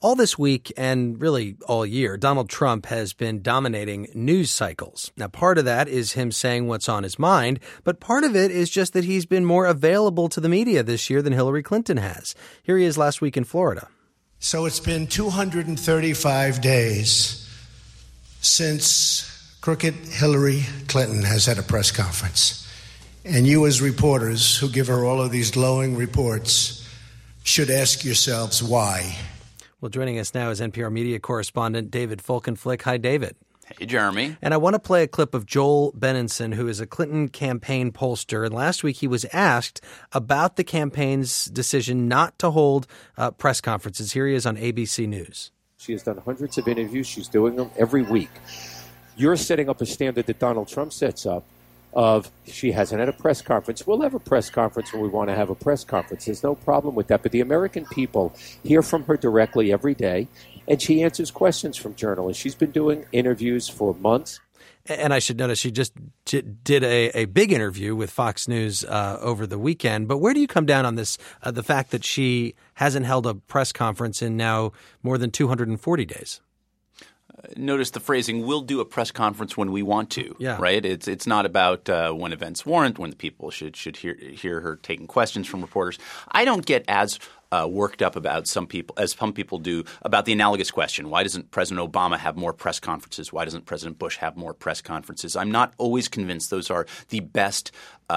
All this week and really all year, Donald Trump has been dominating news cycles. Now, part of that is him saying what's on his mind, but part of it is just that he's been more available to the media this year than Hillary Clinton has. Here he is last week in Florida. So it's been 235 days since crooked Hillary Clinton has had a press conference. And you as reporters who give her all of these glowing reports should ask yourselves why. Well, joining us now is NPR media correspondent David Folkenflik. Hi, David. Hey, Jeremy. And I want to play a clip of Joel Benenson, who is a Clinton campaign pollster. And last week he was asked about the campaign's decision not to hold press conferences. Here he is on ABC News. She has done hundreds of interviews. She's doing them every week. You're setting up a standard that Donald Trump sets up of she hasn't had a press conference. We'll have a press conference when we want to have a press conference. There's no problem with that. But the American people hear from her directly every day, and she answers questions from journalists. She's been doing interviews for months. And I should notice she just did a big interview with Fox News over the weekend. But where do you come down on this, the fact that she hasn't held a press conference in now more than 240 days? Notice the phrasing, we'll do a press conference when we want to, right? It's not about when events warrant, when the people should hear her taking questions from reporters. I don't get as worked up about some people do about the analogous question. Why doesn't President Obama have more press conferences? Why doesn't President Bush have more press conferences? I'm not always convinced those are the best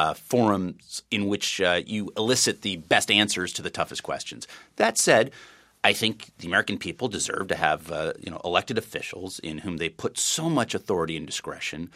forums in which you elicit the best answers to the toughest questions. That said, I think the American people deserve to have elected officials in whom they put so much authority and discretion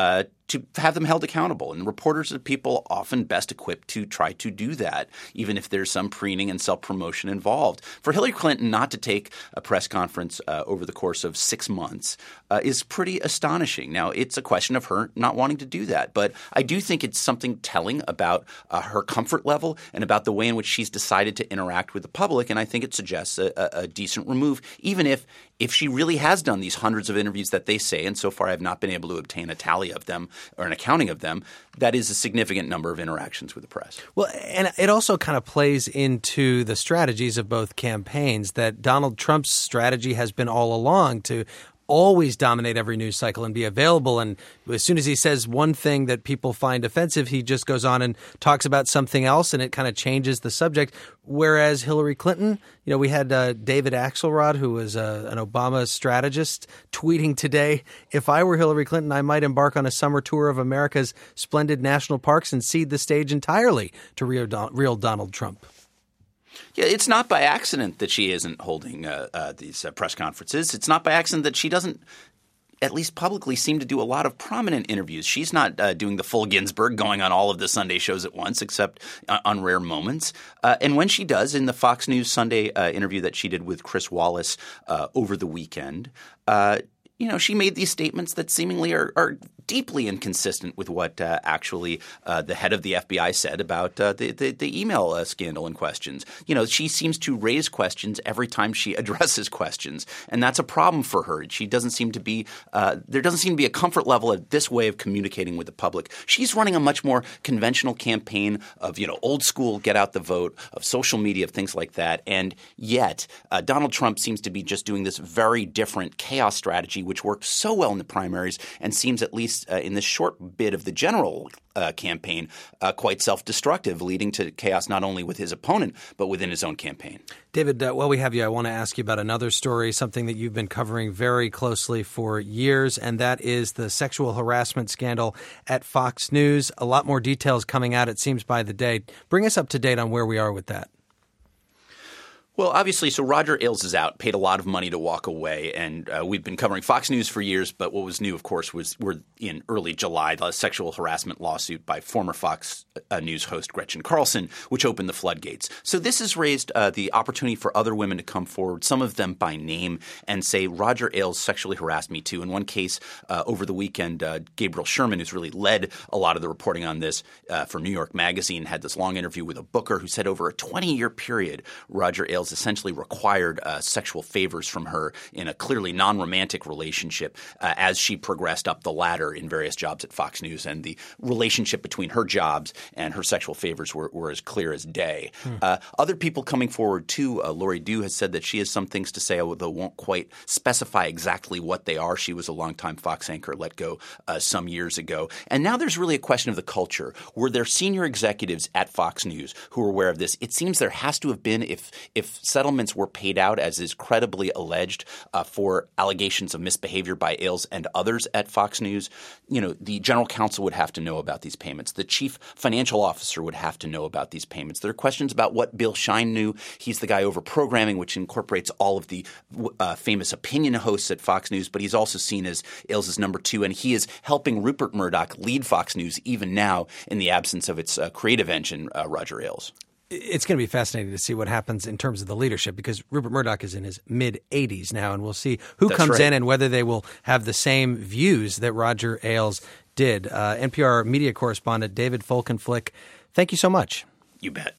to have them held accountable. And reporters are people often best equipped to try to do that, even if there's some preening and self-promotion involved. For Hillary Clinton not to take a press conference over the course of 6 months is pretty astonishing. Now, it's a question of her not wanting to do that. But I do think it's something telling about her comfort level and about the way in which she's decided to interact with the public. And I think it suggests a decent remove, even if she really has done these hundreds of interviews that they say, and so far I've not been able to obtain a tally of them or an accounting of them, that is a significant number of interactions with the press. Well, and it also kind of plays into the strategies of both campaigns that Donald Trump's strategy has been all along to always dominate every news cycle and be available. And as soon as he says one thing that people find offensive, he just goes on and talks about something else, and it kind of changes the subject. Whereas Hillary Clinton, we had David Axelrod, who was an Obama strategist, tweeting today, if I were Hillary Clinton, I might embark on a summer tour of America's splendid national parks and cede the stage entirely to real Donald Trump. Yeah, it's not by accident that she isn't holding these press conferences. It's not by accident that she doesn't, at least publicly, seem to do a lot of prominent interviews. She's not doing the full Ginsburg, going on all of the Sunday shows at once, except on rare moments. And when she does, in the Fox News Sunday interview that she did with Chris Wallace over the weekend, she made these statements that seemingly are deeply inconsistent with what actually the head of the FBI said about the email scandal in questions. She seems to raise questions every time she addresses questions, and that's a problem for her. She doesn't seem to be there doesn't seem to be a comfort level at this way of communicating with the public. She's running a much more conventional campaign of old school get out the vote, of social media, of things like that, and yet Donald Trump seems to be just doing this very different chaos strategy, which worked so well in the primaries and seems, at least in this short bit of the general campaign, quite self-destructive, leading to chaos not only with his opponent but within his own campaign. David, while we have you, I want to ask you about another story, something that you've been covering very closely for years, and that is the sexual harassment scandal at Fox News. A lot more details coming out, it seems, by the day. Bring us up to date on where we are with that. Well, obviously, so Roger Ailes is out, paid a lot of money to walk away, and we've been covering Fox News for years. But what was new, of course, we're in early July, the sexual harassment lawsuit by former Fox News host Gretchen Carlson, which opened the floodgates. So this has raised the opportunity for other women to come forward, some of them by name, and say Roger Ailes sexually harassed me too. In one case over the weekend, Gabriel Sherman, who's really led a lot of the reporting on this for New York Magazine, had this long interview with a booker who said over a 20-year period, Roger Ailes Ailes essentially required sexual favors from her in a clearly non-romantic relationship as she progressed up the ladder in various jobs at Fox News. And the relationship between her jobs and her sexual favors were as clear as day. Other people coming forward too, Lori Dew has said that she has some things to say, although won't quite specify exactly what they are. She was a longtime Fox anchor let go some years ago. And now there's really a question of the culture. Were there senior executives at Fox News who were aware of this? It seems there has to have been if settlements were paid out, as is credibly alleged, for allegations of misbehavior by Ailes and others at Fox News. The general counsel would have to know about these payments. The chief financial officer would have to know about these payments. There are questions about what Bill Shine knew. He's the guy over programming, which incorporates all of the famous opinion hosts at Fox News, but he's also seen as Ailes' number two, and he is helping Rupert Murdoch lead Fox News even now in the absence of its creative engine, Roger Ailes. It's going to be fascinating to see what happens in terms of the leadership, because Rupert Murdoch is in his mid-80s now, and we'll see who comes in and whether they will have the same views that Roger Ailes did. NPR media correspondent David Folkenflik, thank you so much. You bet.